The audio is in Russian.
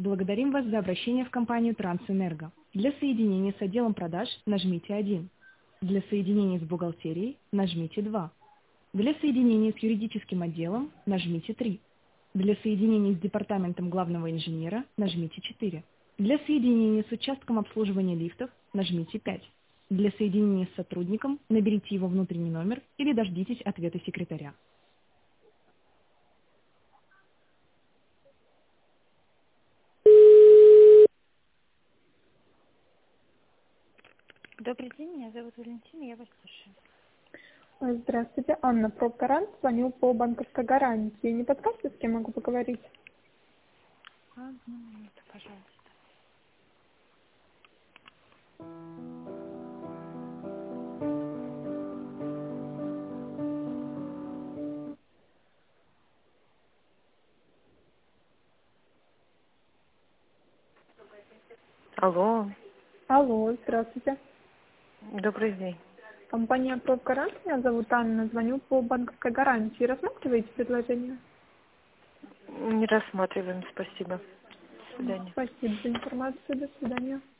Благодарим вас за обращение в компанию Трансэнерго. Для соединения с отделом продаж нажмите 1. Для соединения с бухгалтерией нажмите 2. Для соединения с юридическим отделом нажмите 3. Для соединения с департаментом главного инженера нажмите 4. Для соединения с участком обслуживания лифтов нажмите 5. Для соединения с сотрудником наберите его внутренний номер или дождитесь ответа секретаря. Добрый день, меня зовут Валентина, я вас слушаю. Здравствуйте, Анна Пробгарант. Звоню по банковской гарантии. Не подскажете, с кем могу поговорить? Одну минуту, пожалуйста. Алло, Алло, здравствуйте. добрый день. Компания Пробгарант. Меня зовут Анна. Звоню по банковской гарантии. Рассматриваете предложение? Не рассматриваем, спасибо. До свидания. Спасибо за информацию. До свидания.